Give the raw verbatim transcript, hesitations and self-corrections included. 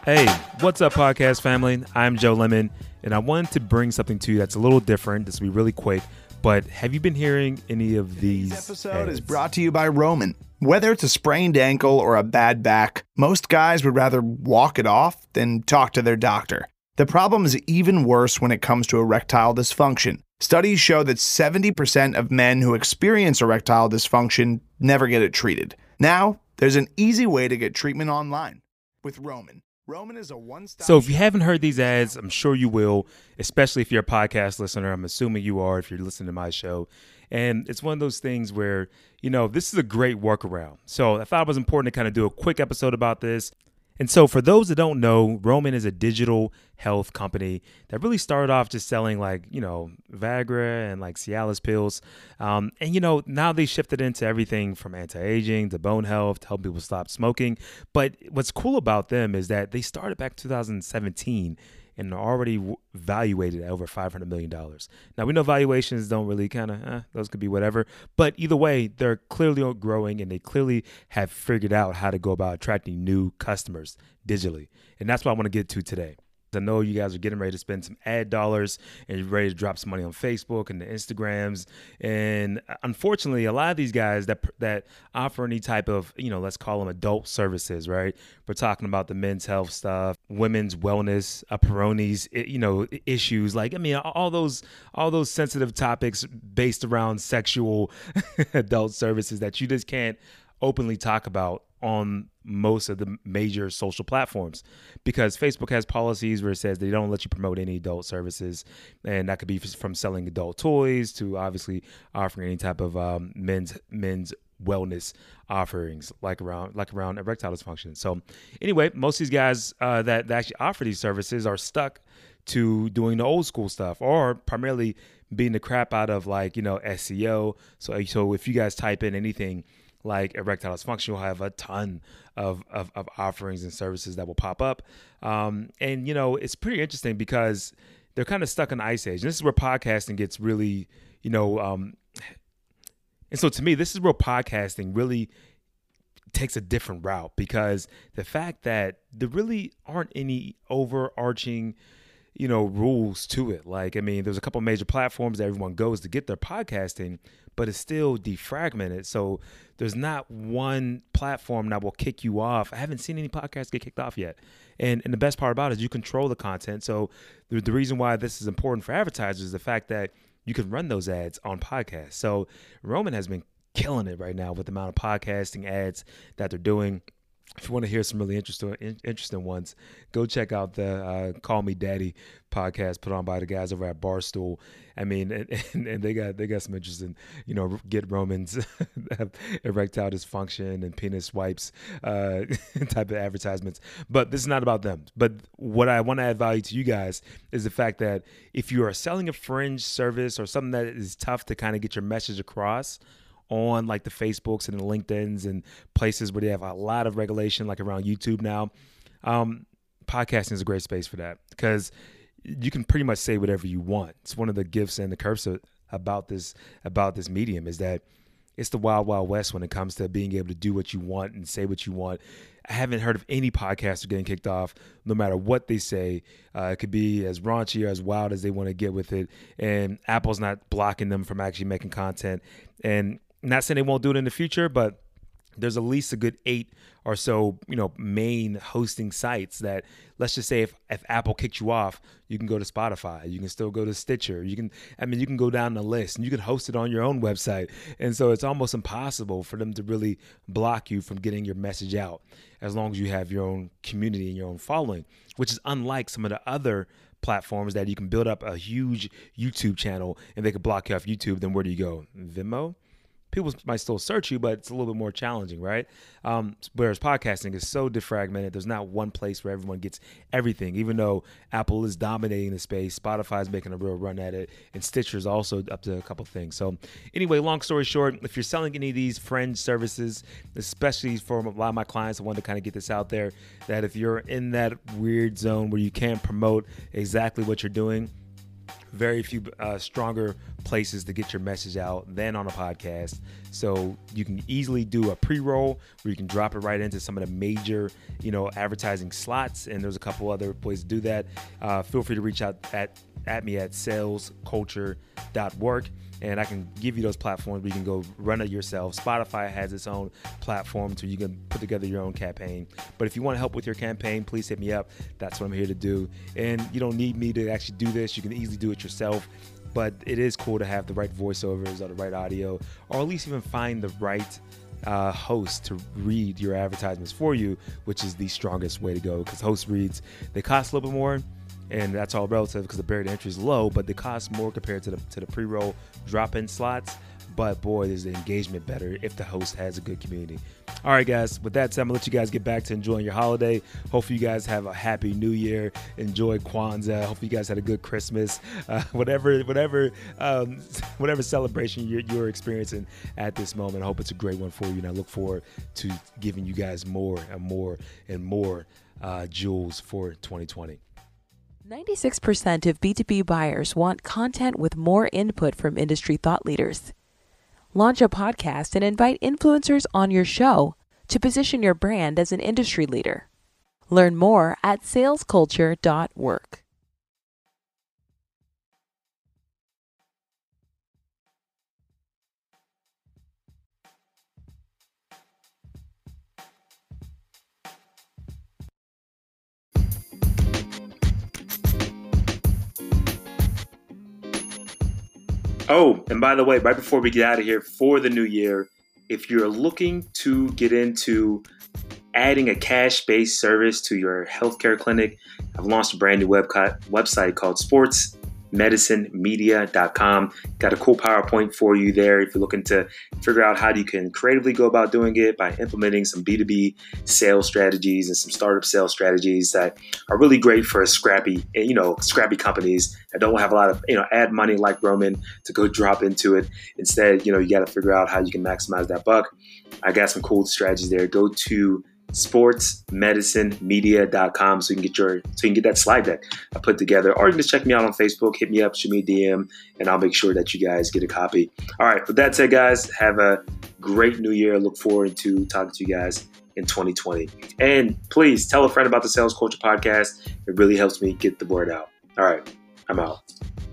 Hey, what's up, podcast family? I'm Joe Lemon, and I wanted to bring something to you that's a little different. This will be really quick, but have you been hearing any of these? This episode ads? is brought to you by Roman. Whether it's a sprained ankle or a bad back, most guys would rather walk it off than talk to their doctor. The problem is even worse when it comes to erectile dysfunction. Studies show that seventy percent of men who experience erectile dysfunction never get it treated. Now, there's an easy way to get treatment online with Roman. Roman is a one-stop So if you haven't heard these ads, I'm sure you will, especially if you're a podcast listener. I'm assuming you are if you're listening to my show. And it's one of those things where, you know, this is a great workaround. So I thought it was important to kind of do a quick episode about this. And so for those that don't know, Roman is a digital health company that really started off just selling like, you know, Viagra and like Cialis pills. Um, and, you know, now they shifted into everything from anti-aging to bone health to help people stop smoking. But what's cool about them is that they started back in two thousand seventeen and are already w- valuated at over five hundred million dollars. Now, we know valuations don't really kind of, eh, those could be whatever. But either way, they're clearly growing and they clearly have figured out how to go about attracting new customers digitally. And that's what I want to get to today. I know you guys are getting ready to spend some ad dollars and you're ready to drop some money on Facebook and the Instagrams. And unfortunately, a lot of these guys that that offer any type of, you know, let's call them adult services, right? We're talking about the men's health stuff, women's wellness, uh, Peroni's, you know, issues. Like, I mean, all those all those sensitive topics based around sexual adult services that you just can't openly talk about on most of the major social platforms, because Facebook has policies where it says they don't let you promote any adult services, and that could be from selling adult toys to obviously offering any type of um, men's men's wellness offerings like around like around erectile dysfunction. So anyway, most of these guys uh, that, that actually offer these services are stuck to doing the old school stuff or primarily beating the crap out of like, you know, S E O. So so if you guys type in anything like erectile dysfunction, you'll have a ton of, of, of offerings and services that will pop up. Um, and, you know, it's pretty interesting because they're kind of stuck in the ice age. And this is where podcasting gets really, you know, um, and so to me, this is where podcasting really takes a different route, because the fact that there really aren't any overarching, you know, rules to it. Like, I mean, there's a couple major platforms that everyone goes to get their podcasting, but it's still defragmented. So there's not one platform that will kick you off. I haven't seen any podcasts get kicked off yet. And and the best part about it is you control the content. So the, the reason why this is important for advertisers is the fact that you can run those ads on podcasts. So Roman has been killing it right now with the amount of podcasting ads that they're doing. If you want to hear some really interesting interesting ones, go check out the uh, Call Me Daddy podcast put on by the guys over at Barstool. I mean, and, and, and they got they got some interesting, you know, get Romans erectile dysfunction and penis wipes uh, type of advertisements. But this is not about them. But what I want to add value to you guys is the fact that if you are selling a fringe service or something that is tough to kind of get your message across on like the Facebooks and the LinkedIns and places where they have a lot of regulation, like around YouTube now, um, podcasting is a great space for that, because you can pretty much say whatever you want. It's one of the gifts and the curses about this about this medium is that it's the wild, wild west when it comes to being able to do what you want and say what you want. I haven't heard of any podcaster getting kicked off, no matter what they say. Uh, it could be as raunchy or as wild as they want to get with it. And Apple's not blocking them from actually making content. And not saying they won't do it in the future, but there's at least a good eight or so, you know, main hosting sites that, let's just say if, if Apple kicked you off, you can go to Spotify, you can still go to Stitcher, you can, I mean, you can go down the list and you can host it on your own website. And so it's almost impossible for them to really block you from getting your message out as long as you have your own community and your own following, which is unlike some of the other platforms that you can build up a huge YouTube channel and they could block you off YouTube. Then where do you go? Vimeo? People might still search you, but it's a little bit more challenging, right? Um, whereas podcasting is so defragmented. There's not one place where everyone gets everything, even though Apple is dominating the space. Spotify is making a real run at it, and Stitcher is also up to a couple things. So anyway, long story short, if you're selling any of these fringe services, especially for a lot of my clients, I want to kind of get this out there, that if you're in that weird zone where you can't promote exactly what you're doing, very few uh, stronger places to get your message out than on a podcast. So you can easily do a pre-roll where you can drop it right into some of the major, you know, advertising slots. And there's a couple other ways to do that. Uh, feel free to reach out at, at me at sales culture dot work. And I can give you those platforms where you can go run it yourself. Spotify has its own platform so you can put together your own campaign. But if you want to help with your campaign, please hit me up. That's what I'm here to do. And you don't need me to actually do this. You can easily do it yourself. But it is cool to have the right voiceovers or the right audio, or at least even find the right uh, host to read your advertisements for you, which is the strongest way to go, because host reads, they cost a little bit more. And that's all relative because the barrier to entry is low, but they cost more compared to the to the pre-roll drop-in slots. But boy, is the engagement better if the host has a good community. All right, guys, with that said, I'm going to let you guys get back to enjoying your holiday. Hopefully you guys have a happy new year. Enjoy Kwanzaa. Hopefully you guys had a good Christmas. Uh, whatever whatever, um, whatever celebration you're, you're experiencing at this moment, I hope it's a great one for you. And I look forward to giving you guys more and more and more uh, jewels for twenty twenty. ninety-six percent of B two B buyers want content with more input from industry thought leaders. Launch a podcast and invite influencers on your show to position your brand as an industry leader. Learn more at sales culture dot work. Oh, and by the way, right before we get out of here for the new year, if you're looking to get into adding a cash-based service to your healthcare clinic, I've launched a brand new web co- website called sports medicine media dot com. Got a cool PowerPoint for you there if you're looking to figure out how you can creatively go about doing it by implementing some B two B sales strategies and some startup sales strategies that are really great for scrappy, you know, scrappy companies that don't have a lot of, you know, ad money like Roman to go drop into it. Instead, you know, you got to figure out how you can maximize that buck. I got some cool strategies there. Go to sports medicine media dot com so you can get your so you can get that slide deck I put together, or you can just check me out on Facebook, hit me up, shoot me a D M, and I'll make sure that you guys get a copy. All right, with that said, guys, have a great new year. Look forward to talking to you guys in twenty twenty. And please tell a friend about the Sales Culture Podcast. It really helps me get the word out. All right, I'm out.